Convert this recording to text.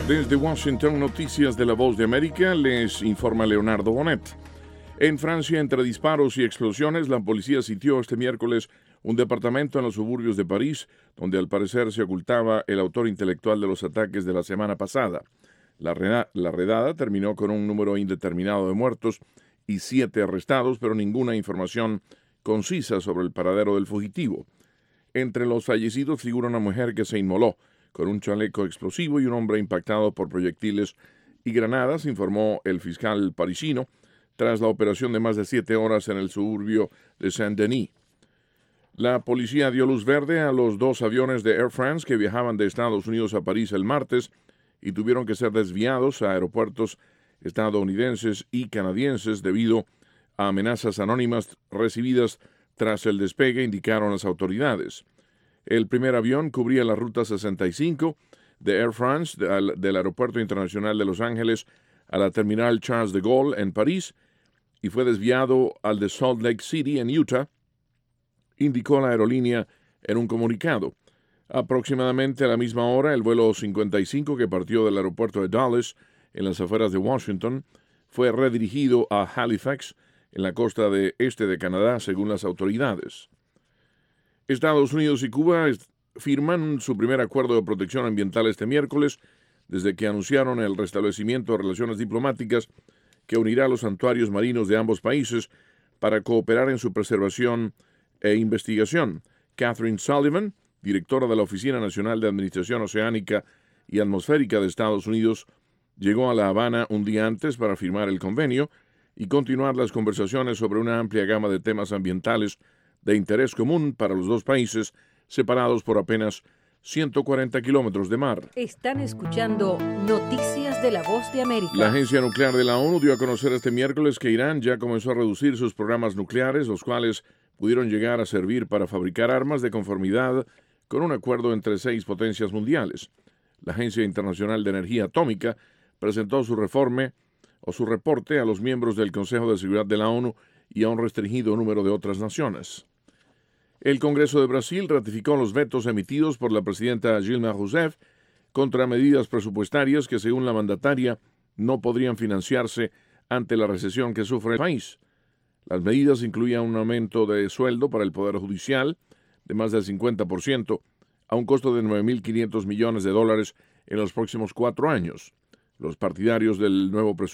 Desde Washington, noticias de La Voz de América, les informa Leonardo Bonet. En Francia, entre disparos y explosiones, la policía sitió este miércoles un departamento en los suburbios de París, donde al parecer se ocultaba el autor intelectual de los ataques de la semana pasada. La redada terminó con un número indeterminado de muertos y 7 arrestados, pero ninguna información concisa sobre el paradero del fugitivo. Entre los fallecidos figura una mujer que se inmoló con un chaleco explosivo y un hombre impactado por proyectiles y granadas, informó el fiscal parisino, tras la operación de más de 7 horas en el suburbio de Saint-Denis. La policía dio luz verde a los 2 aviones de Air France que viajaban de Estados Unidos a París el martes y tuvieron que ser desviados a aeropuertos estadounidenses y canadienses debido a amenazas anónimas recibidas tras el despegue, indicaron las autoridades. El primer avión cubría la ruta 65 de Air France del Aeropuerto Internacional de Los Ángeles a la terminal Charles de Gaulle en París y fue desviado al de Salt Lake City en Utah, indicó la aerolínea en un comunicado. Aproximadamente a la misma hora, el vuelo 55 que partió del aeropuerto de Dulles, en las afueras de Washington, fue redirigido a Halifax, en la costa este de Canadá, según las autoridades. Estados Unidos y Cuba firman su primer acuerdo de protección ambiental este miércoles, desde que anunciaron el restablecimiento de relaciones diplomáticas que unirá los santuarios marinos de ambos países para cooperar en su preservación e investigación. Catherine Sullivan, directora de la Oficina Nacional de Administración Oceánica y Atmosférica de Estados Unidos, llegó a La Habana un día antes para firmar el convenio y continuar las conversaciones sobre una amplia gama de temas ambientales de interés común para los dos países, separados por apenas 140 kilómetros de mar. Están escuchando Noticias de La Voz de América. La Agencia Nuclear de la ONU dio a conocer este miércoles que Irán ya comenzó a reducir sus programas nucleares, los cuales pudieron llegar a servir para fabricar armas de conformidad con un acuerdo entre 6 potencias mundiales. La Agencia Internacional de Energía Atómica presentó su reporte a los miembros del Consejo de Seguridad de la ONU y a un restringido número de otras naciones. El Congreso de Brasil ratificó los vetos emitidos por la presidenta Dilma Rousseff contra medidas presupuestarias que, según la mandataria, no podrían financiarse ante la recesión que sufre el país. Las medidas incluían un aumento de sueldo para el Poder Judicial de más del 50%, a un costo de $9.500 millones en los próximos 4 años. Los partidarios del nuevo presupuesto